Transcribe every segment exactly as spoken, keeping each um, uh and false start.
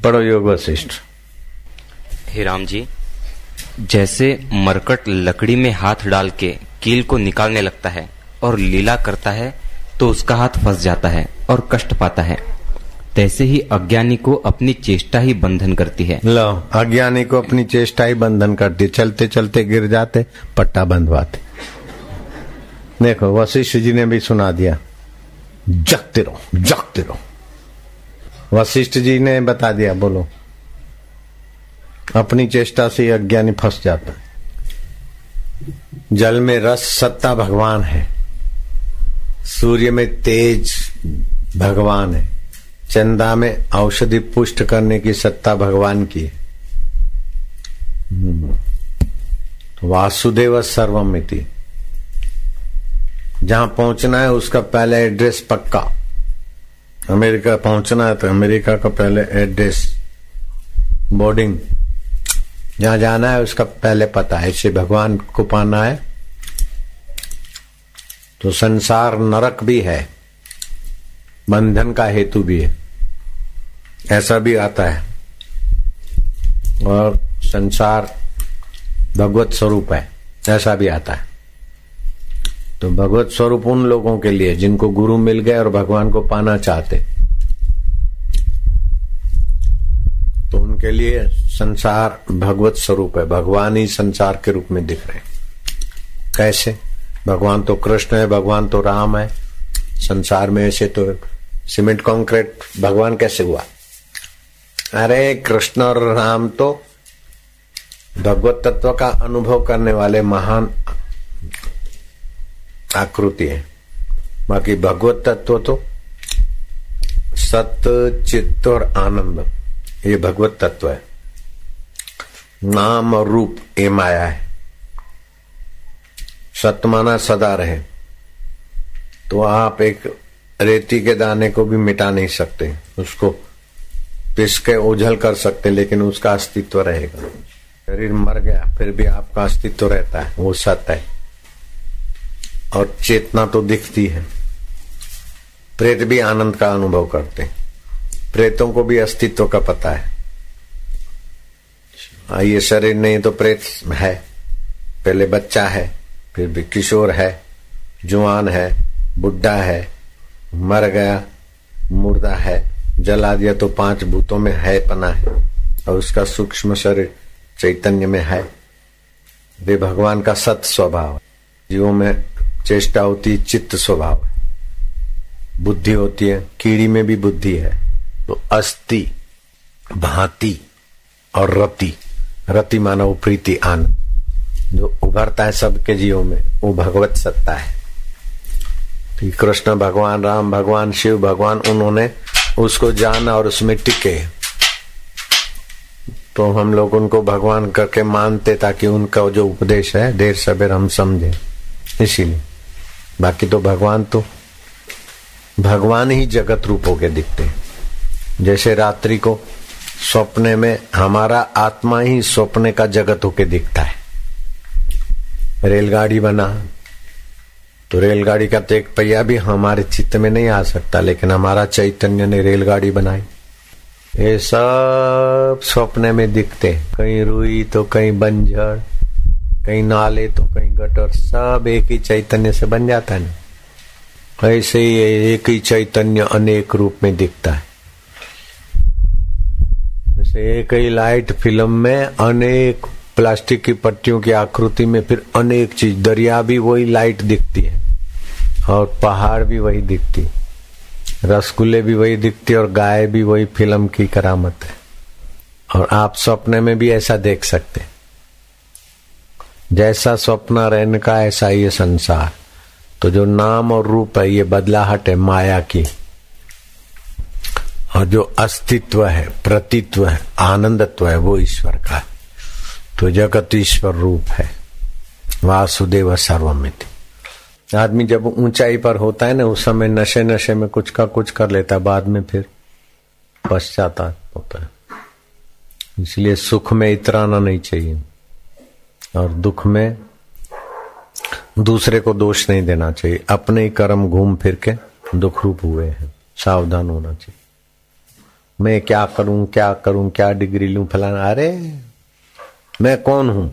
पढ़ो योग वशिष्ठ। हे राम जी, जैसे मरकट लकड़ी में हाथ डाल के कील को निकालने लगता है और लीला करता है तो उसका हाथ फंस जाता है और कष्ट पाता है, तैसे ही अज्ञानी को अपनी चेष्टा ही बंधन करती है। लो, अज्ञानी को अपनी चेष्टा ही बंधन करती, चलते चलते गिर जाते, पट्टा बंधवाते। देखो वशिष्ठ जी ने भी सुना दिया, जगते रहो जगते रहो। वशिष्ठ जी ने बता दिया, बोलो। अपनी चेष्टा से अज्ञानी फंस जाता है। जल में रस सत्ता भगवान है, सूर्य में तेज भगवान है, चंदा में औषधि पुष्ट करने की सत्ता भगवान की है। वासुदेव सर्वमिति। जहां पहुंचना है उसका पहले एड्रेस पक्का। अमेरिका पहुंचना है तो अमेरिका का पहले एड्रेस, बोर्डिंग, जहां जाना है उसका पहले पता है। ऐसे भगवान को पाना है तो संसार नरक भी है, बंधन का हेतु भी है, ऐसा भी आता है। और संसार भगवत स्वरूप है, ऐसा भी आता है। तो भगवत स्वरूप उन लोगों के लिए जिनको गुरु मिल गए और भगवान को पाना चाहते, तो उनके लिए संसार भगवत स्वरूप है। भगवान ही संसार के रूप में दिख रहे। कैसे? भगवान तो कृष्ण है, भगवान तो राम है। संसार में ऐसे तो सीमेंट कंक्रीट भगवान कैसे हुआ? अरे कृष्ण और राम तो भगवत तत्व का अनुभव करने वाले महान आकृति है। बाकी भगवत तत्व तो सत्य, चित्त और आनंद, ये भगवत तत्व है। नाम और रूप ये माया है। सत्य माना सदा रहे, तो आप एक रेती के दाने को भी मिटा नहीं सकते, उसको पिस के ओझल कर सकते, लेकिन उसका अस्तित्व रहेगा। शरीर मर गया फिर भी आपका अस्तित्व रहता है, वो सत्य है। और चेतना तो दिखती है। प्रेत भी आनंद का अनुभव करते हैं, प्रेतों को भी अस्तित्व का पता है। ये शरीर नहीं तो प्रेत है, पहले बच्चा है, फिर भी किशोर है, जवान है, बुढ़ा है, मर गया, मुर्दा है, जला दिया तो पांच भूतों में है पना है, और उसका सूक्ष्म शरीर चैतन्य में है। वे भगवान का सत स्वभाव। जीवों में चेष्टा होती है, चित्त स्वभाव है, बुद्धि होती है, कीड़ी में भी बुद्धि है। तो अस्ति, भांति और रति, रति मानव प्रीति, आनंद जो उभरता है सबके जीवों में, वो भगवत सत्ता है। तो कृष्ण भगवान, राम भगवान, शिव भगवान, उन्होंने उसको जाना और उसमें टिके, तो हम लोग उनको भगवान करके मानते, ताकि उनका जो उपदेश है देर सबेर हम समझे, इसीलिए। बाकी तो भगवान तो भगवान ही जगत रूप होके दिखते हैं। जैसे रात्रि को स्वप्ने में हमारा आत्मा ही स्वप्ने का जगत होके दिखता है। रेलगाड़ी बना तो रेलगाड़ी का तो एक पहिया भी हमारे चित्त में नहीं आ सकता, लेकिन हमारा चैतन्य ने रेलगाड़ी बनाई। ये सब स्वप्ने में दिखते, कहीं रुई तो कहीं बंजर, कहीं नाले तो कहीं गटर, सब एक ही चैतन्य से बन जाता है ना। ऐसे ही एक ही चैतन्य अनेक रूप में दिखता है। जैसे एक ही लाइट फिल्म में अनेक प्लास्टिक की पट्टियों की आकृति में फिर अनेक चीज, दरिया भी वही लाइट दिखती है और पहाड़ भी वही दिखती, रसगुल्ले भी वही दिखती और गाय भी वही फिल्म की करामत है। और आप सपने में भी ऐसा देख सकते। जैसा स्वप्न रहने का ऐसा ये संसार। तो जो नाम और रूप है ये बदलाहट है माया की, और जो अस्तित्व है, प्रतित्व है, आनंदत्व है, वो ईश्वर का है। तो जगत ईश्वर रूप है, वासुदेव सर्वमिति। आदमी जब ऊंचाई पर होता है ना, उस समय नशे नशे में कुछ का कुछ कर लेता है, बाद में फिर पश्चाताप होता है। इसलिए सुख में इतराना नहीं चाहिए और दुख में दूसरे को दोष नहीं देना चाहिए। अपने ही कर्म घूम फिर के दुख रूप हुए हैं, सावधान होना चाहिए। मैं क्या करूं क्या करूं, क्या डिग्री लूं, फलाना। अरे मैं कौन हूं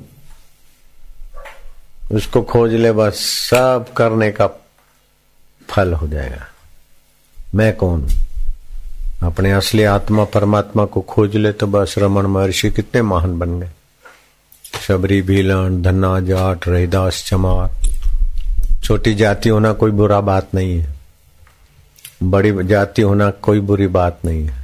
उसको खोज ले, बस सब करने का फल हो जाएगा। मैं कौन हूं, अपने असली आत्मा परमात्मा को खोज ले तो बस। रमन महर्षि कितने महान बन गए। शबरी, भीलन, धन्ना, जाट, रहीदास, चमार। छोटी जाति होना कोई बुरा बात नहीं है, बड़ी जाति होना कोई बुरी बात नहीं है।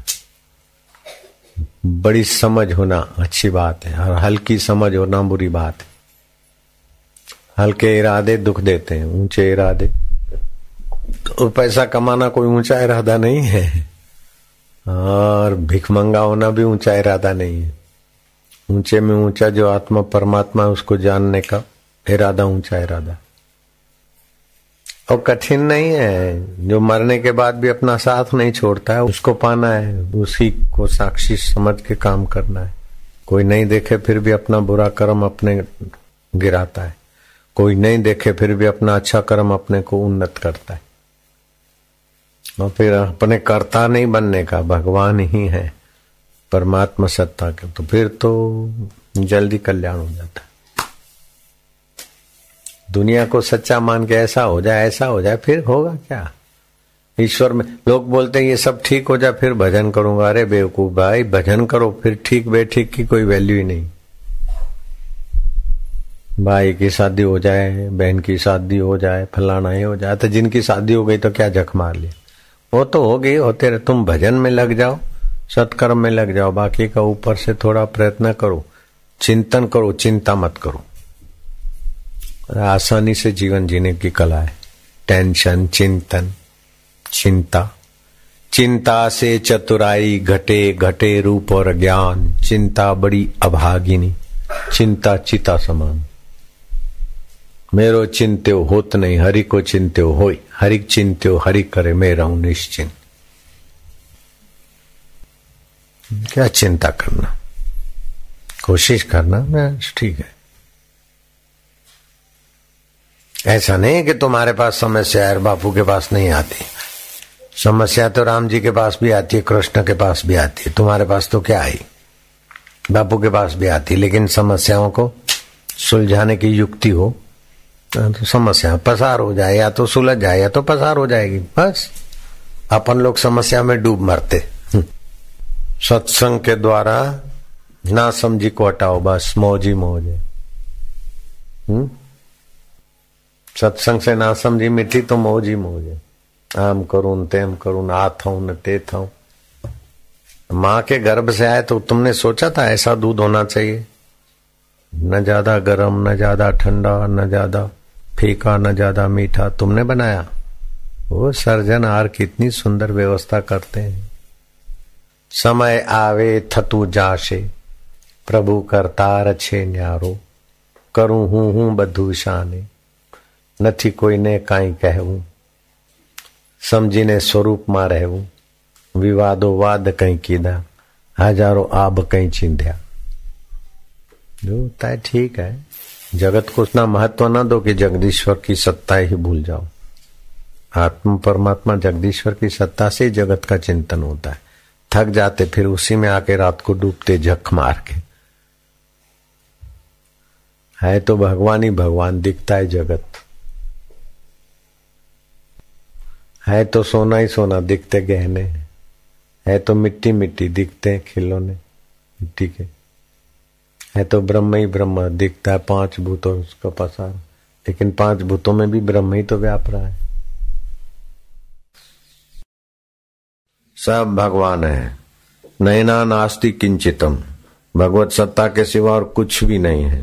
बड़ी समझ होना अच्छी बात है और हल्की समझ होना बुरी बात है। हल्के इरादे दुख देते हैं, ऊंचे इरादे। तो पैसा कमाना कोई ऊंचा इरादा नहीं है और भिखमंगा होना भी ऊंचा इरादा नहीं है। ऊंचे में ऊंचा जो आत्मा परमात्मा है उसको जानने का इरादा ऊंचा इरादा। और कठिन नहीं है, जो मरने के बाद भी अपना साथ नहीं छोड़ता है उसको पाना है, उसी को साक्षी समझ के काम करना है। कोई नहीं देखे फिर भी अपना बुरा कर्म अपने गिराता है, कोई नहीं देखे फिर भी अपना अच्छा कर्म अपने को उन्नत करता है। और फिर अपने कर्ता नहीं बनने का, भगवान ही है परमात्मा सत्ता के, तो फिर तो जल्दी कल्याण हो जाता है। दुनिया को सच्चा मान के ऐसा हो जाए ऐसा हो जाए, फिर होगा क्या। ईश्वर में लोग बोलते हैं ये सब ठीक हो जाए फिर भजन करूंगा। अरे बेवकूफ भाई, भजन करो फिर ठीक बेठीक की कोई वैल्यू ही नहीं। भाई की शादी हो जाए, बहन की शादी हो जाए, फलाना ही हो जाए, तो जिनकी शादी हो गई तो क्या जख मार लिया, वो तो हो गई, होते रहे। तुम भजन में लग जाओ, सत्कर्म में लग जाओ, बाकी का ऊपर से थोड़ा प्रयत्न करो, चिंतन करो, चिंता मत करो। आसानी से जीवन जीने की कला है। टेंशन, चिंतन, चिंता। चिंता से चतुराई घटे, घटे रूप और ज्ञान। चिंता बड़ी अभागिनी, चिंता चिता समान। मेरो चिंत्यो होत नहीं, हरि को चिंत्यो होई। हरि चिंत्यो हरि करे, मैं रहूं निश्चिंत। क्या चिंता करना, कोशिश करना, बस ठीक है। ऐसा नहीं कि तुम्हारे पास समस्या है बापू के पास नहीं आती। समस्या तो राम जी के पास भी आती है, कृष्ण के पास भी आती है, तुम्हारे पास तो क्या आई, बापू के पास भी आती है। लेकिन समस्याओं को सुलझाने की युक्ति हो तो समस्या पसार हो जाए, या तो सुलझ जाए या तो पसार हो जाएगी। बस अपन लोग समस्या में डूब मरते। सत्संग के द्वारा ना समझी को हटाओ, बस मौज ही मौज है। हम्म सत्संग से ना समझी मिठी तो मौज ही मौज है। आम करूं तेम करूं, आ थाऊं न ते थाऊं। माँ के गर्भ से आए तो तुमने सोचा था ऐसा दूध होना चाहिए, न ज्यादा गर्म न ज्यादा ठंडा, न ज्यादा फीका न ज्यादा मीठा, तुमने बनाया। वो सर्जनहार कितनी सुंदर व्यवस्था करते हैं। समय आवे थतु जाशे, प्रभु करतार छे न्यारो। करूं हूं हूं बधु शाने, નથી કોઈને કાંઈ કહેવું। સમજીને સ્વરૂપમાં રહેવું, વિવાદો વાદ કંઈ કીધા, હજારો આબ કંઈ ચીંધ્યા। जो होता है ठीक है, जगत को उतना महत्व न दो कि जगदीश्वर की सत्ता ही भूल जाओ। आत्मा परमात्मा जगदीश्वर की सत्ता से जगत का चिंतन होता है। थक जाते फिर उसी में आके रात को डूबते झक मार के। है तो भगवान ही भगवान, दिखता है जगत। है तो सोना ही सोना, दिखते गहने। है तो मिट्टी मिट्टी, दिखते हैं खिलौने मिट्टी के। है तो ब्रह्म ही ब्रह्म, दिखता है पांच भूतों उसका पसार, लेकिन पांच भूतों में भी ब्रह्म ही तो व्याप रहा है। सब भगवान है। नैना नास्ति किंचितम, भगवत सत्ता के सिवा और कुछ भी नहीं है।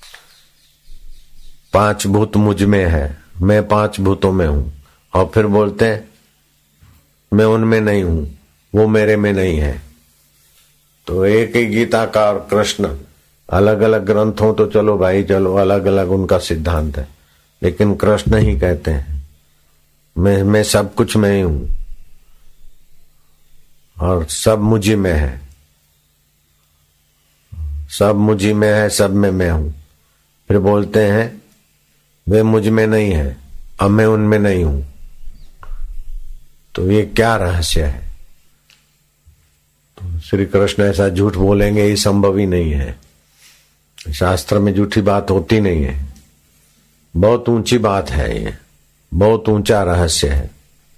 पांच भूत मुझ में है, मैं पांच भूतों में हूं। और फिर बोलते हैं मैं उनमें नहीं हूं, वो मेरे में नहीं है। तो एक ही गीता का और कृष्ण, अलग अलग ग्रंथों तो चलो भाई चलो, अलग अलग उनका सिद्धांत है, लेकिन कृष्ण ही कहते हैं मैं मैं सब कुछ में ही हूं और सब मुझी में है। सब मुझी में है, सब में मैं हूं। फिर बोलते हैं वे मुझ में नहीं है, अब मैं उनमें नहीं हूं। तो ये क्या रहस्य है? श्री कृष्ण ऐसा झूठ बोलेंगे ये संभव ही नहीं है। शास्त्र में झूठी बात होती नहीं है। बहुत ऊंची बात है ये, बहुत ऊंचा रहस्य है।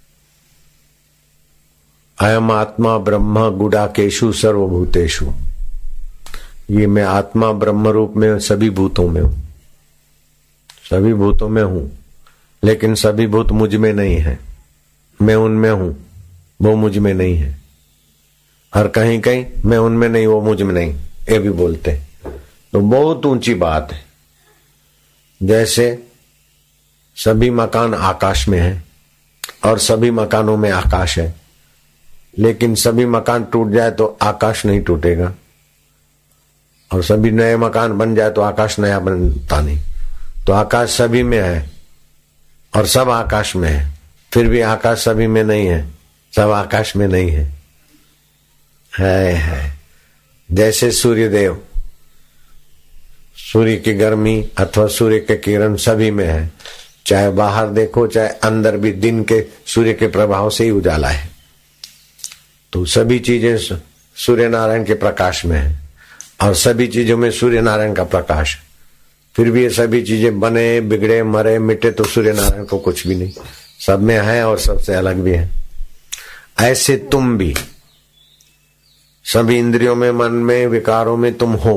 अयम आत्मा ब्रह्म गुडाकेशु सर्वभूतेषु, ये मैं आत्मा ब्रह्म रूप में सभी भूतों में हूं, सभी भूतों में हूं, लेकिन सभी भूत मुझ में नहीं है। मैं उनमें हूं, वो मुझ में नहीं है। और कहीं कहीं मैं उनमें नहीं, वो मुझ में नहीं, ये भी बोलते। तो बहुत ऊंची बात है। जैसे सभी मकान आकाश में है और सभी मकानों में आकाश है, लेकिन सभी मकान टूट जाए तो आकाश नहीं टूटेगा, और सभी नए मकान बन जाए तो आकाश नया बनता नहीं। तो आकाश सभी में है और सब आकाश में है, फिर भी आकाश सभी में नहीं है, सब आकाश में नहीं है। है, है। जैसे सूर्यदेव, सूर्य की गर्मी अथवा सूर्य के किरण सभी में है, चाहे बाहर देखो चाहे अंदर भी, दिन के सूर्य के प्रभाव से ही उजाला है। तो सभी चीजें सूर्य नारायण के प्रकाश में है और सभी चीजों में सूर्य नारायण का प्रकाश है। फिर भी ये सभी चीजें बने बिगड़े मरे मिटे तो सूर्य नारायण को कुछ भी नहीं, सब में है और सबसे अलग भी है। ऐसे तुम भी सभी इंद्रियों में, मन में, विकारों में तुम हो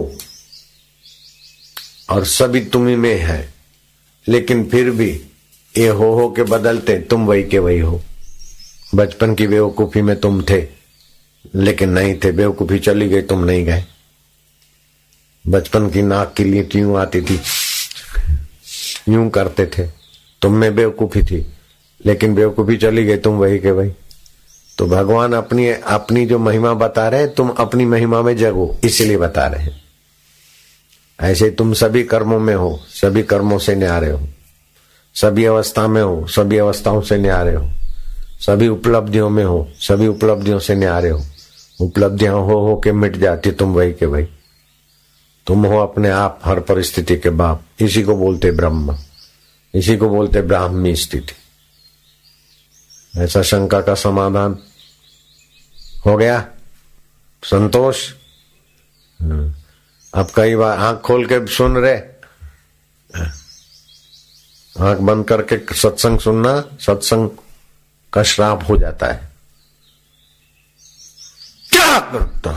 और सभी तुम्ही में है, लेकिन फिर भी ये हो हो के बदलते तुम वही के वही हो। बचपन की बेवकूफी में तुम थे लेकिन नहीं थे, बेवकूफी चली गई तुम नहीं गए। बचपन की नाक की लीट यूं आती थी, यूं करते थे, तुम में बेवकूफी थी, लेकिन बेवकूफी चली गई तुम वही के वही। तो भगवान अपनी अपनी जो महिमा बता रहे, तुम अपनी महिमा में जगो, इसलिए बता रहे हैं। ऐसे तुम सभी कर्मों में हो, सभी कर्मों से न्यारे हो, सभी अवस्था में हो, सभी अवस्थाओं से न्यारे हो, सभी उपलब्धियों में हो, सभी उपलब्धियों से न्यारे हो। उपलब्धियां हो हो के मिट जाती, तुम वही के वही। तुम हो अपने आप हर परिस्थिति के बाप। इसी को बोलते ब्रह्म, इसी को बोलते ब्राह्मी स्थिति। ऐसा शंका का समाधान हो गया, संतोष। अब कई बार आंख खोल के सुन रहे, आंख बंद करके सत्संग सुनना सत्संग का श्राप हो जाता है। क्या करता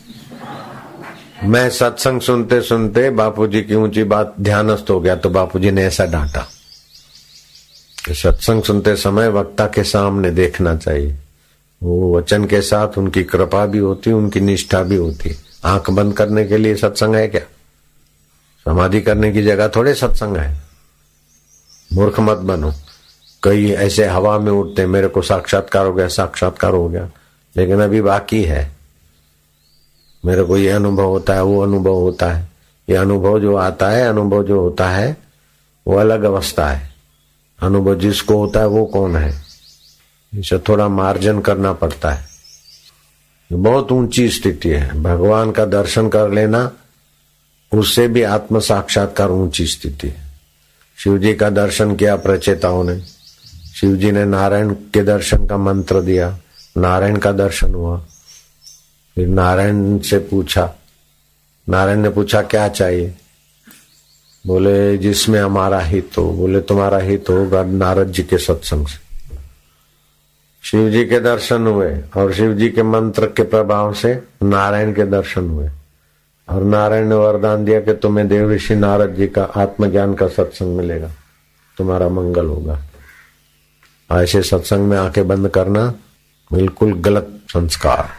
मैं सत्संग सुनते सुनते बापूजी की ऊंची बात ध्यानस्थ हो गया, तो बापूजी ने ऐसा डांटा कि सत्संग सुनते समय वक्ता के सामने देखना चाहिए। वो वचन के साथ उनकी कृपा भी होती, उनकी निष्ठा भी होती। आंख बंद करने के लिए सत्संग है क्या? समाधि करने की जगह थोड़े सत्संग है। मूर्ख मत बनो। कई ऐसे हवा में उठते, मेरे को साक्षात्कार हो गया, साक्षात्कार हो गया, लेकिन अभी बाकी है। मेरे को ये अनुभव होता है, वो अनुभव होता है। ये अनुभव जो आता है, अनुभव जो होता है वो अलग अवस्था है। अनुभव जिसको होता है वो कौन है, इसे थोड़ा मार्जन करना पड़ता है। बहुत ऊंची स्थिति है। भगवान का दर्शन कर लेना, उससे भी आत्म साक्षात्कार ऊंची स्थिति है। शिव जी का दर्शन किया प्रचेताओं ने, शिव जी ने नारायण के दर्शन का मंत्र दिया, नारायण का दर्शन हुआ। फिर नारायण से पूछा, नारायण ने पूछा क्या चाहिए? बोले जिसमें हमारा हित हो। बोले तुम्हारा हित होगा नारद जी के सत्संग से। शिव जी के दर्शन हुए और शिव जी के मंत्र के प्रभाव से नारायण के दर्शन हुए, और नारायण ने वरदान दिया कि तुम्हें देव ऋषि नारद जी का आत्मज्ञान का सत्संग मिलेगा, तुम्हारा मंगल होगा। ऐसे सत्संग में आंखें बंद करना बिल्कुल गलत संस्कार।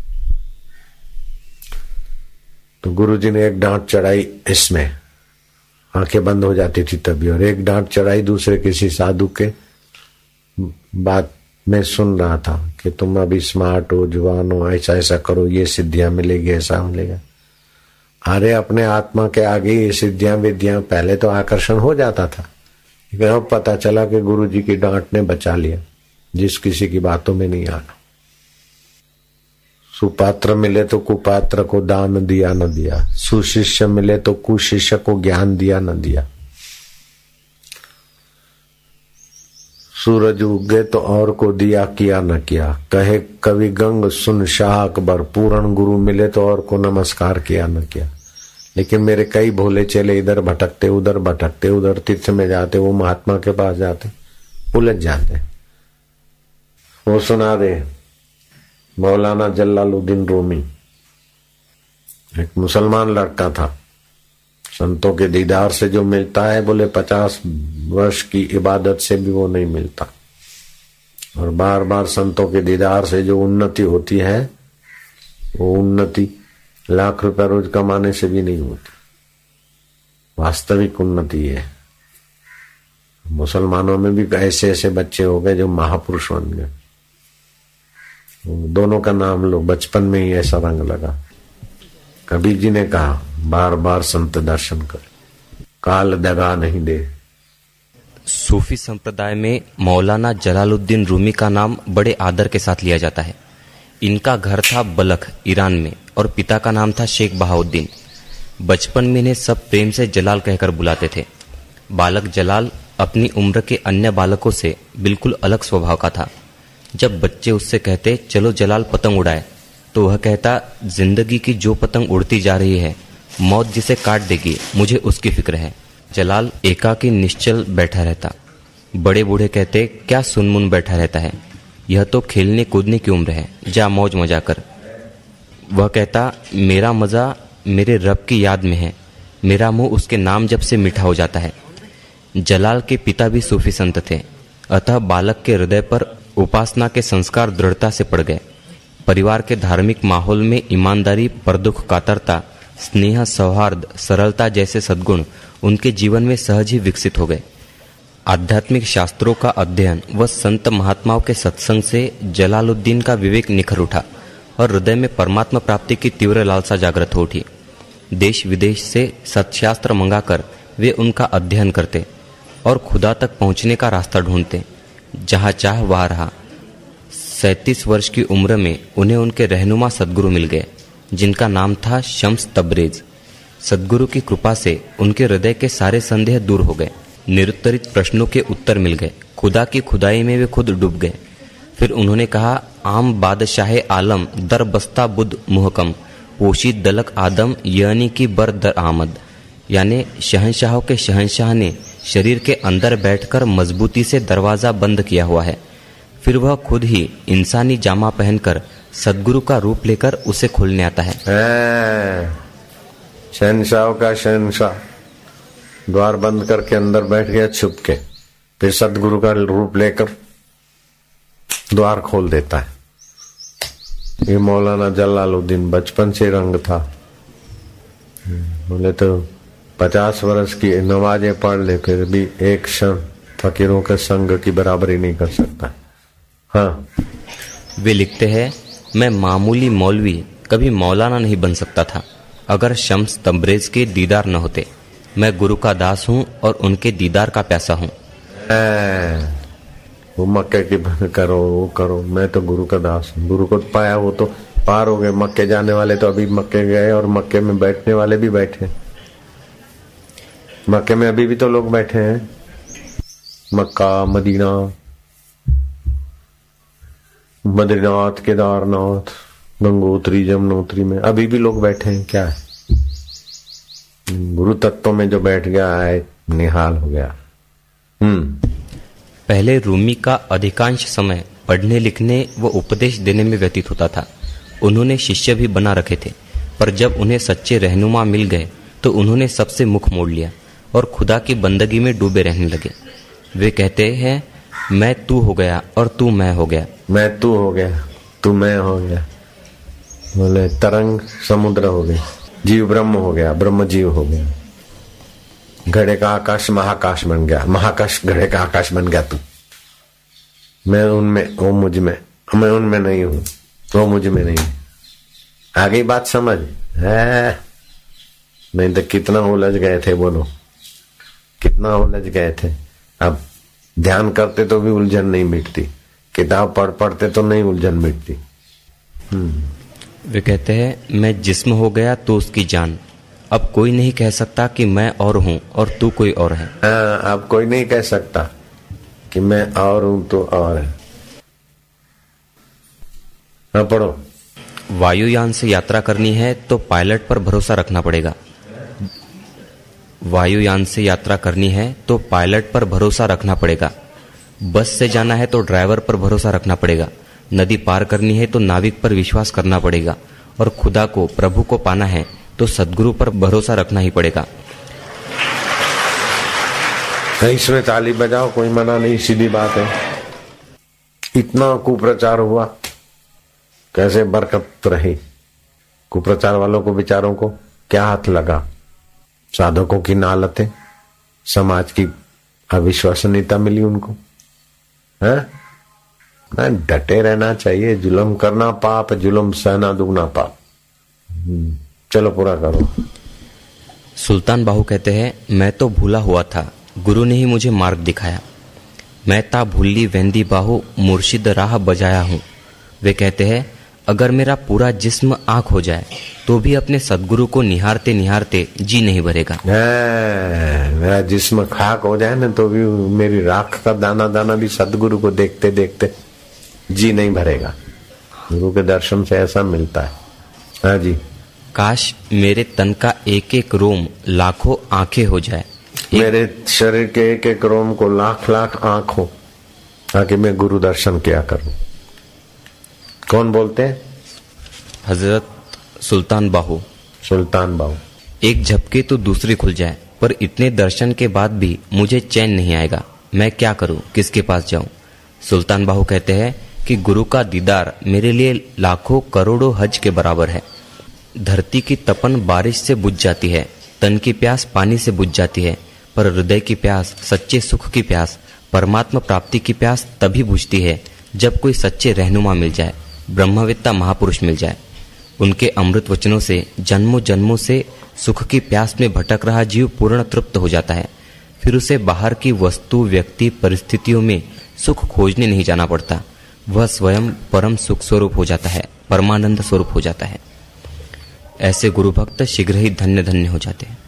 तो गुरुजी ने एक डांट चढ़ाई, इसमें आंखें बंद हो जाती थी तभी, और एक डांट चढ़ाई दूसरे किसी साधु के बात में सुन रहा था कि तुम अभी स्मार्ट हो, जवान हो, ऐसा ऐसा करो, ये सिद्धियां मिलेगी, ऐसा मिलेगा। अरे अपने आत्मा के आगे ये सिद्धियां विद्यां पहले तो आकर्षण हो जाता था, लेकिन अब पता चला कि गुरु जी की डांट ने बचा लिया। जिस किसी की बातों में नहीं आना। सुपात्र मिले तो कुपात्र को दान दिया न दिया, सुशिष्य मिले तो कुशिष्य को ज्ञान दिया न दिया। सूरज उगे तो और को दिया किया न किया, कहे कवि गंग सुन शाह अकबर, पूर्ण गुरु मिले तो और को नमस्कार किया न किया। लेकिन मेरे कई भोले चेले इधर भटकते उधर भटकते, उधर तीर्थ में जाते, वो महात्मा के पास जाते, उलझ जाते। वो सुना दे मौलाना जलालुद्दीन रूमी, एक मुसलमान लड़का था, संतों के दीदार से जो मिलता है बोले पचास वर्ष की इबादत से भी वो नहीं मिलता, और बार बार संतों के दीदार से जो उन्नति होती है वो उन्नति लाख रुपया रोज कमाने से भी नहीं होती। वास्तविक उन्नति है। मुसलमानों में भी ऐसे ऐसे बच्चे हो गए जो महापुरुष बन गए। दोनों का नाम लो, बचपन में ही ऐसा रंग लगा। कबीर जी ने कहा बार बार संत दर्शन कर, काल दगा नहीं दे। सूफी संप्रदाय में मौलाना जलालुद्दीन रूमी का नाम बड़े आदर के साथ लिया जाता है। इनका घर था बलख ईरान में और पिता का नाम था शेख बहाउद्दीन। बचपन में इन्हें सब प्रेम से जलाल कहकर बुलाते थे। बालक जलाल अपनी उम्र के अन्य बालकों से बिल्कुल अलग स्वभाव का था। जब बच्चे उससे कहते चलो जलाल पतंग उड़ाए, तो वह कहता जिंदगी की जो पतंग उड़ती जा रही है, मौत जिसे काट देगी, मुझे उसकी फिक्र है। जलाल एकाकी निश्चल बैठा रहता। बड़े बूढ़े कहते क्या सुनमुन बैठा रहता है, यह तो खेलने कूदने की उम्र है, जा मौज मजा कर। वह कहता मेरा मजा मेरे रब की याद में है, मेरा मुंह उसके नाम जब से मीठा हो जाता है। जलाल के पिता भी सूफी संत थे, अतः बालक के हृदय पर उपासना के संस्कार दृढ़ता से पड़ गए। परिवार के धार्मिक माहौल में ईमानदारी, परदुख कातरता, स्नेह, सौहार्द, सरलता जैसे सद्गुण उनके जीवन में सहज ही विकसित हो गए। आध्यात्मिक शास्त्रों का अध्ययन व संत महात्माओं के सत्संग से जलालुद्दीन का विवेक निखर उठा और हृदय में परमात्मा प्राप्ति की तीव्र लालसा जागृत हो उठी। देश विदेश से सत्शास्त्र मंगाकर वे उनका अध्ययन करते और खुदा तक पहुंचने का रास्ता ढूंढते। जहां चाह वहां रहा। सैंतीस वर्ष की उम्र में उन्हें उनके रहनुमा सदगुरु मिल गए, जिनका नाम था शम्स तबरेज। सदगुरु की कृपा से उनके हृदय के सारे संदेह दूर हो गए। निरुत्तरित प्रश्नों के उत्तर मिल गए। खुदा की खुदाई में वे खुद डूब गए। फिर उन्होंने कहा आम बादशाह आलम दर बस्ता बुद्ध मुहकम पोशीद दलक आदम यानी कि बर दर आमद, यानी शहंशाहों के शहंशाह ने शरीर के अंदर बैठकर मजबूती से दरवाजा बंद किया हुआ है। फिर वह खुद ही इंसानी जामा पहनकर सदगुरु का रूप लेकर उसे खोलने आता है। शहंशाह का शहंशाह द्वार बंद करके अंदर बैठ गया छुप के, फिर सदगुरु का रूप लेकर द्वार खोल देता है। ये मौलाना जलालुद्दीन बचपन से रंग था। बोले तो पचास वर्ष की नमाजें पढ़ ले फिर भी एक क्षण फकीरों के संग की बराबरी नहीं कर सकता। हाँ, वे लिखते हैं मैं मामूली मौलवी कभी मौलाना नहीं बन सकता था अगर शम्स तबरेज के दीदार न होते। मैं गुरु का दास हूँ और उनके दीदार का प्यासा हूँ। वो मक्के की करो वो करो, मैं तो गुरु का दास हूँ। गुरु को पाया वो तो पार हो गए। मक्के जाने वाले तो अभी मक्के गए और मक्के में बैठने वाले भी बैठे। मक्के में अभी भी तो लोग बैठे हैं। मक्का, मदीना, बद्रीनाथ, केदारनाथ, गंगोत्री, जमुनोत्री में अभी भी लोग बैठे हैं। क्या है, गुरु तत्व में जो बैठ गया है निहाल हो गया। हम्म पहले रूमी का अधिकांश समय पढ़ने लिखने व उपदेश देने में व्यतीत होता था। उन्होंने शिष्य भी बना रखे थे, पर जब उन्हें सच्चे रहनुमा मिल गए तो उन्होंने सबसे मुख मोड़ लिया और खुदा की बंदगी में डूबे रहने लगे। वे कहते हैं मैं तू हो गया और तू मैं हो गया। मैं तू हो गया, तू मैं हो गया। बोले तरंग समुद्र हो गई, जीव ब्रह्म हो गया, ब्रह्म जीव हो गया। घड़े का आकाश महाकाश बन गया, महाकाश घड़े का आकाश बन गया। तू मैं उनमें, वो मुझ में, मैं उनमें नहीं हूं, वो मुझ में नहीं। आगे बात समझ है? नहीं तो कितना उलझ गए थे, बोलो कितना उलझ गए थे। अब ध्यान करते तो भी उलझन नहीं मिटती, किताब पढ़ पढ़ते तो नहीं उलझन मिटती। हम्म वे कहते हैं मैं जिस्म हो गया तो उसकी जान। अब कोई नहीं कह सकता कि मैं और हूं और तू कोई और है। हाँ, अब कोई नहीं कह सकता कि मैं और हूं तो और है। हाँ पढ़ो। वायुयान से यात्रा करनी है तो पायलट पर भरोसा रखना पड़ेगा। वायुयान से यात्रा करनी है तो पायलट पर भरोसा रखना पड़ेगा। बस से जाना है तो ड्राइवर पर भरोसा रखना पड़ेगा। नदी पार करनी है तो नाविक पर विश्वास करना पड़ेगा। और खुदा को, प्रभु को पाना है तो सद्गुरु पर भरोसा रखना ही पड़ेगा। इसमें ताली बजाओ, कोई मना नहीं, सीधी बात है। इतना कुप्रचार हुआ, कैसे बरकत रही। कुप्रचार वालों को बेचारों को क्या हाथ लगा। साधकों की नालतें, समाज की अविश्वसनीयता मिली उनको। है ना, डटे रहना चाहिए। जुल्म करना पाप, जुल्म सहना दुगना पाप। चलो पूरा करो। सुल्तान बाहू कहते हैं, मैं तो भूला हुआ था, गुरु ने ही मुझे मार्ग दिखाया। मैं ता भूली वेंदी बाहू, मुर्शिद राह बजाया हूँ। वे कहते हैं, अगर मेरा पूरा जिस्म आंख हो जाए तो भी अपने सदगुरु को निहारते निहारते जी नहीं भरेगा। मेरा जिस्म खाक हो जाए ना तो भी मेरी राख का दाना दाना भी सदगुरु को देखते देखते जी नहीं भरेगा। गुरु के दर्शन से ऐसा मिलता है। हाँ जी। काश मेरे तन का एक एक रोम लाखों आंखें हो जाए। मेरे शरीर के एक एक रोम को लाख लाख आंख हो, ताकि मैं गुरु दर्शन किया करूं। कौन बोलते हैं? हजरत सुल्तान बाहू। सुल्तान बाहू। एक झपके तो दूसरी खुल जाए, पर इतने दर्शन के बाद भी मुझे चैन नहीं आएगा। मैं क्या करूं, किसके पास जाऊं? सुल्तान बाहू कहते हैं कि गुरु का दीदार मेरे लिए लाखों करोड़ों हज के बराबर है। धरती की तपन बारिश से बुझ जाती है, तन की प्यास पानी से बुझ जाती है, पर हृदय की प्यास, सच्चे सुख की प्यास, परमात्मा प्राप्ति की प्यास तभी बुझती है जब कोई सच्चे रहनुमा मिल जाए, ब्रह्मवेत्ता महापुरुष मिल जाए। उनके अमृत वचनों से जन्मों जन्मों से सुख की प्यास में भटक रहा जीव पूर्ण तृप्त हो जाता है। फिर उसे बाहर की वस्तु, व्यक्ति, परिस्थितियों में सुख खोजने नहीं जाना पड़ता। वह स्वयं परम सुख स्वरूप हो जाता है, परमानंद स्वरूप हो जाता है। ऐसे गुरु भक्त शीघ्र ही धन्य धन्य हो जाते हैं।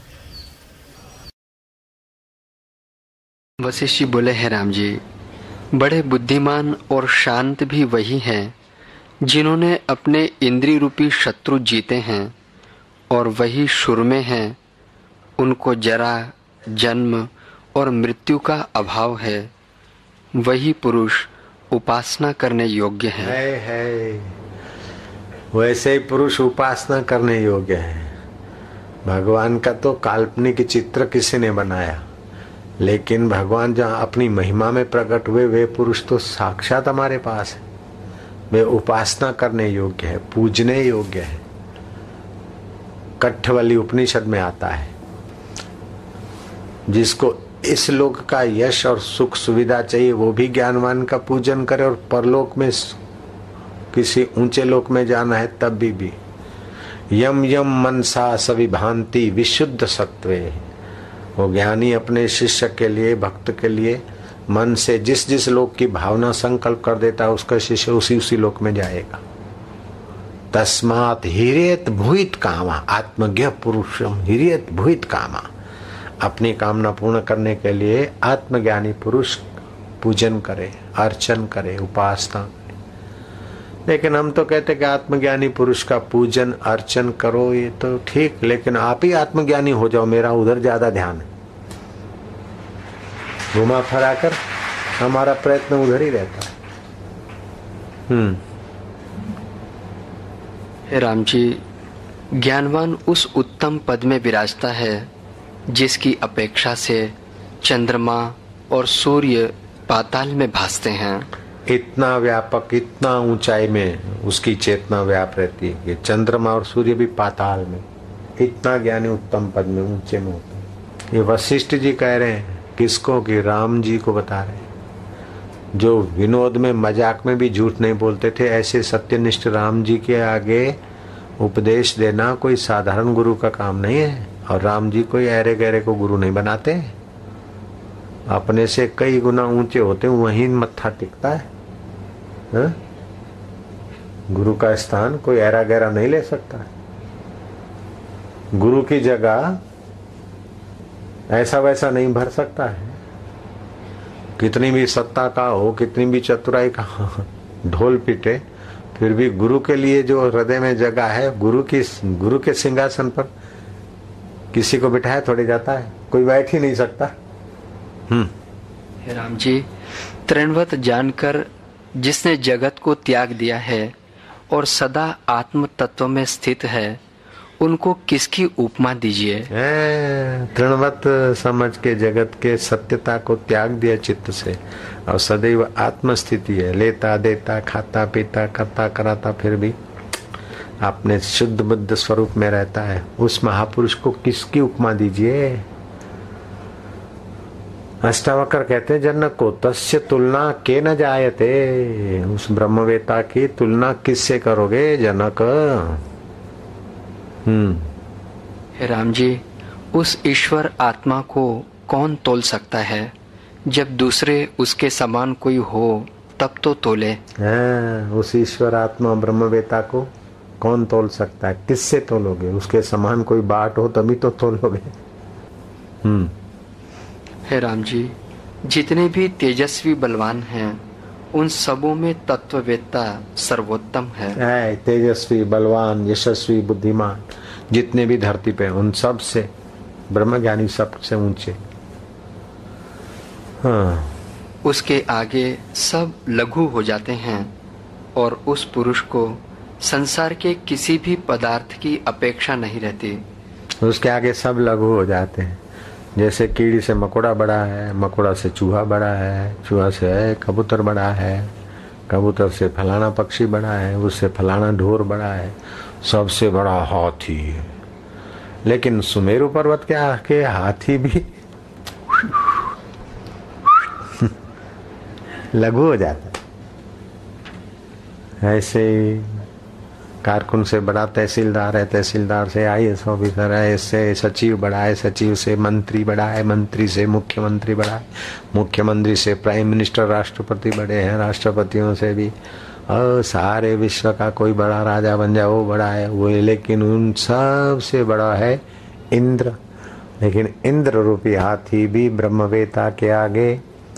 वशिष्ठ जी बोले हैं, राम जी, बड़े बुद्धिमान और शांत भी वही हैं जिन्होंने अपने इंद्रिय रूपी शत्रु जीते हैं, और वही शुरमे हैं। उनको जरा, जन्म और मृत्यु का अभाव है। वही पुरुष उपासना करने योग्य है। है, है। वैसे ही पुरुष उपासना करने योग्य है। भगवान का तो काल्पनिक चित्र किसी ने बनाया, लेकिन भगवान जहाँ अपनी महिमा में प्रकट हुए वे पुरुष तो साक्षात हमारे पास है। वे उपासना करने योग्य है, पूजने योग्य है। कठवली उपनिषद में आता है, जिसको इस लोक का यश और सुख सुविधा चाहिए वो भी ज्ञानवान का पूजन करे, और परलोक में किसी ऊंचे लोक में जाना है तब भी, भी। यम यम मनसा सविभांति विशुद्ध सत्वे। वो ज्ञानी अपने शिष्य के लिए, भक्त के लिए मन से जिस जिस लोक की भावना संकल्प कर देता है, उसका शिष्य उसी उसी लोक में जाएगा। तस्मात् हिरेत भूत कामा, आत्मज्ञ पुरुषम हिरेत भूत कामा। अपनी कामना पूर्ण करने के लिए आत्मज्ञानी पुरुष पूजन करे, अर्चन करे, उपासना करे। लेकिन हम तो कहते कि आत्मज्ञानी पुरुष का पूजन अर्चन करो, ये तो ठीक, लेकिन आप ही आत्मज्ञानी हो जाओ, मेरा उधर ज्यादा ध्यान है। घुमा फिरा कर हमारा प्रयत्न उधर ही रहता है। हम्म हे राम जी, ज्ञानवान उस उत्तम पद में विराजता है जिसकी अपेक्षा से चंद्रमा और सूर्य पाताल में भासते हैं। इतना व्यापक, इतना ऊंचाई में उसकी चेतना व्याप रहती है कि चंद्रमा और सूर्य भी पाताल में। इतना ज्ञानी उत्तम पद में, ऊंचे में होता है। ये वशिष्ठ जी कह रहे हैं, किसको? कि राम जी को बता रहे हैं, जो विनोद में, मजाक में भी झूठ नहीं बोलते थे। ऐसे सत्यनिष्ठ राम जी के आगे उपदेश देना कोई साधारण गुरु का काम नहीं है। और राम जी कोई ऐरे गहरे को गुरु नहीं बनाते, अपने से कई गुना ऊंचे होते, वहीं मत्था टिकता है, है? गुरु का स्थान कोई ऐरा गहरा नहीं ले सकता। गुरु की जगह ऐसा वैसा नहीं भर सकता है। कितनी भी सत्ता का हो, कितनी भी चतुराई का ढोल पीटे, फिर भी गुरु के लिए जो हृदय में जगह है, गुरु की गुरु के सिंहासन पर किसी को बिठाया थोड़ी जाता है, कोई बैठ ही नहीं सकता। हम्म हे राम जी, त्रिणवत जानकर जिसने जगत को त्याग दिया है और सदा आत्म तत्व में स्थित है, उनको किसकी उपमा दीजिए? तृणवत समझ के जगत के सत्यता को त्याग दिया चित्त से, और सदैव आत्म स्थिति है, लेता देता खाता पीता करता कराता फिर भी अपने शुद्ध बुद्ध स्वरूप में रहता है। उस महापुरुष को किसकी उपमा दीजिए? अष्टावक्र कहते हैं जनक को, तस्य तुलना के न जायते, उस ब्रह्मवेता की तुलना किससे करोगे जनक? हम्म हे राम जी, उस ईश्वर आत्मा को कौन तोल सकता है? जब दूसरे उसके समान कोई हो तब तो तोले। हाँ, उस ईश्वर आत्मा ब्रह्मवेता को कौन तोल सकता है? किससे तोलोगे? उसके समान कोई बाट हो तभी तो तोलोगे। हम्म हे राम जी, जितने भी तेजस्वी बलवान हैं, उन सबों में तत्ववेत्ता सर्वोत्तम है। है तेजस्वी बलवान यशस्वी बुद्धिमान जितने भी धरती पे, उन सब से ब्रह्मज्ञानी सबसे ऊंचे। हाँ, उसके आगे सब लघु हो जाते हैं और उस पुरुष को संसार के किसी भी पदार्थ की अपेक्षा नहीं रहती। उसके आगे सब लघु हो जाते हैं। जैसे कीड़ी से मकोड़ा बड़ा है, मकोड़ा से चूहा बड़ा है, चूहा से कबूतर बड़ा है, कबूतर से फलाना पक्षी बड़ा है, उससे फलाना ढोर बड़ा है, सबसे बड़ा हाथी है। लेकिन सुमेरु पर्वत के आके हाथी भी लघु हो जाता है। ऐसे ही कारकुन से बड़ा तहसीलदार है, तहसीलदार से आई एस ऑफिसर है, इससे सचिव बड़ा है, सचिव से मंत्री बड़ा है, मंत्री से मुख्यमंत्री बड़ा है, मुख्यमंत्री से प्राइम मिनिस्टर राष्ट्रपति बड़े हैं, राष्ट्रपतियों से भी और सारे विश्व का कोई बड़ा राजा बन जाए वो बड़ा है वो। लेकिन उन सब से बड़ा है इंद्र। लेकिन इंद्र रूपी हाथी भी ब्रह्मवेता के आगे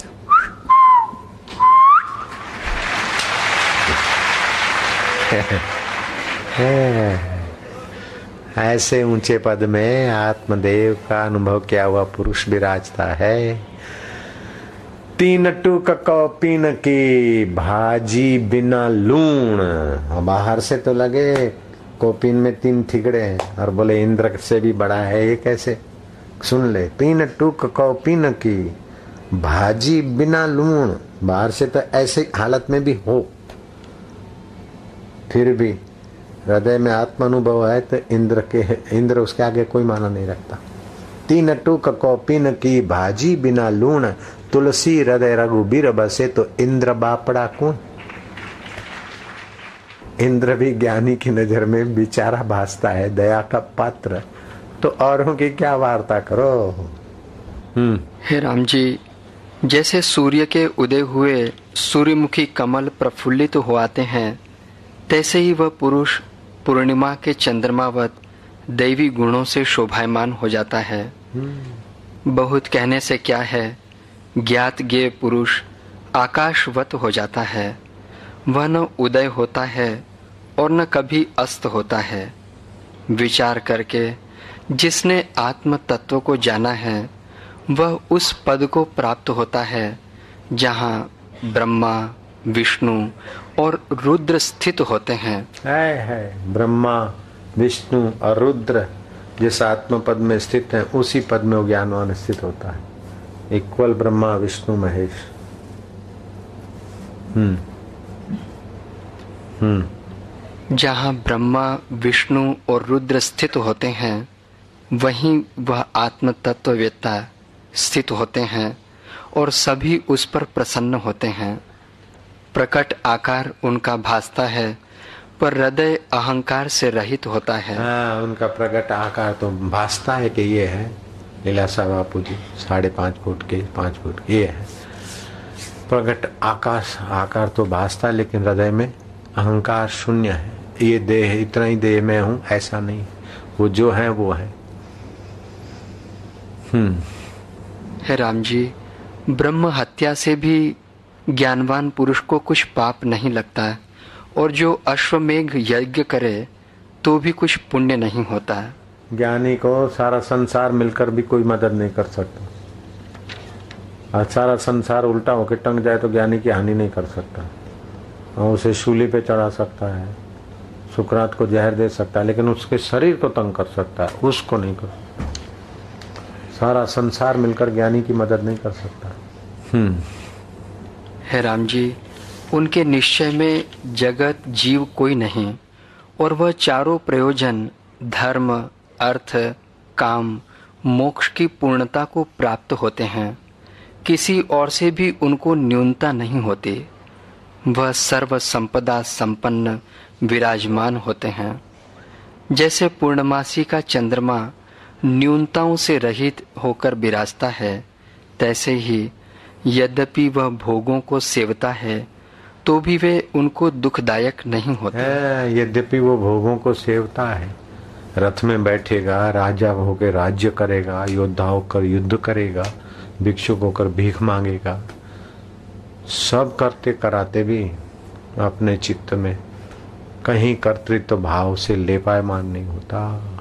ऐसे ऊंचे पद में आत्मदेव का अनुभव किया हुआ पुरुष विराजता है। तीन टूक कौपीन की भाजी बिना लूण। बाहर से तो लगे कौपीन में तीन ठिकड़े हैं और बोले इंद्र से भी बड़ा है, ये कैसे? सुन ले, तीन टूक कौपीन की भाजी बिना लूण। बाहर से तो ऐसे हालत में भी हो, फिर भी हृदय में आत्म अनुभव है तो इंद्र के इंद्र उसके आगे कोई माना नहीं रखता। तीन टूक कौपीन की भाजी बिना लूण, तुलसी हृदय रघुबीर बसे तो इंद्र बापड़ा कौन? इंद्र भी ज्ञानी की नजर में बेचारा भासता है, दया का पात्र। तो औरों की क्या वार्ता करो। हम्म हे राम जी, जैसे सूर्य के उदय हुए सूर्यमुखी कमल प्रफुल्लित तो हो आते हैं, तैसे ही वह पुरुष पूर्णिमा के चंद्रमावत दैवी गुणों से शोभायमान हो जाता है। बहुत कहने से क्या है, ज्ञात ज्ञेय पुरुष आकाशवत हो जाता है। वह न उदय होता है और न कभी अस्त होता है। विचार करके जिसने आत्म तत्व को जाना है, वह उस पद को प्राप्त होता है जहाँ ब्रह्मा विष्णु और रुद्र स्थित होते हैं। है है ब्रह्मा विष्णु और रुद्र जिस आत्म पद में स्थित है, उसी पद में ज्ञानवान स्थित होता है। इक्वल ब्रह्मा विष्णु महेश। हम्म हम्म जहाँ ब्रह्मा विष्णु और रुद्र स्थित होते हैं, वहीं वह आत्म तत्ववेत्ता स्थित होते हैं और सभी उस पर प्रसन्न होते हैं। प्रकट आकार उनका भासता है, पर हृदय अहंकार से रहित होता है। हाँ, उनका प्रकट आकार तो भासता है कि ये है लीलाशाह बापू जी, साढ़े पाँच फुट के पाँच फुट के ये है प्रकट आकाश। आकार तो भासता, लेकिन हृदय में अहंकार शून्य है। ये देह, इतना ही देह में हूँ ऐसा नहीं, वो जो है वो है। हम्म हे राम जी, ब्रह्म हत्या से भी ज्ञानवान पुरुष को कुछ पाप नहीं लगता है, और जो अश्वमेघ यज्ञ करे तो भी कुछ पुण्य नहीं होता है। ज्ञानी को सारा संसार मिलकर भी कोई मदद नहीं कर सकता। और सारा संसार उल्टा होकर टंग जाए तो ज्ञानी की हानि नहीं कर सकता। और उसे शूली पे चढ़ा सकता है, सुकरात को जहर दे सकता है, लेकिन उसके शरीर को तंग कर सकता है, उसको नहीं कर सकता। सारा संसार मिलकर ज्ञानी की मदद नहीं कर सकता। हम्म है राम जी, उनके निश्चय में जगत जीव कोई नहीं, और वह चारों प्रयोजन धर्म, अर्थ, काम, मोक्ष की पूर्णता को प्राप्त होते हैं। किसी और से भी उनको न्यूनता नहीं होती। वह सर्व संपदा संपन्न विराजमान होते हैं। जैसे पूर्णमासी का चंद्रमा न्यूनताओं से रहित होकर विराजता है, तैसे ही यद्यपि वह भोगों को सेवता है तो भी वे उनको दुखदायक नहीं होते। यद्यपि वो भोगों को सेवता है, रथ में बैठेगा, राजा होकर राज्य करेगा, योद्धा होकर युद्ध करेगा, भिक्षुक होकर भीख मांगेगा, सब करते कराते भी अपने चित्त में कहीं कर्तृत्व भाव से लेपायमान नहीं होता।